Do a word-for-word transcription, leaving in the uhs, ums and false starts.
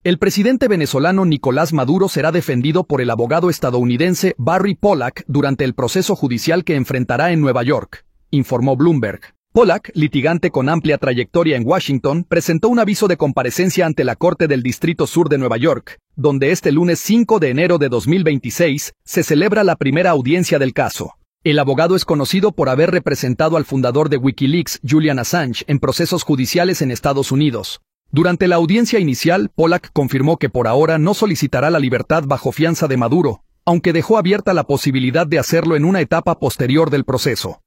El presidente venezolano Nicolás Maduro será defendido por el abogado estadounidense Barry Pollack durante el proceso judicial que enfrentará en Nueva York, informó Bloomberg. Pollack, litigante con amplia trayectoria en Washington, presentó un aviso de comparecencia ante la Corte del Distrito Sur de Nueva York, donde este lunes cinco de enero de dos mil veintiséis se celebra la primera audiencia del caso. El abogado es conocido por haber representado al fundador de Wikileaks, Julian Assange, en procesos judiciales en Estados Unidos. Durante la audiencia inicial, Pollack confirmó que por ahora no solicitará la libertad bajo fianza de Maduro, aunque dejó abierta la posibilidad de hacerlo en una etapa posterior del proceso.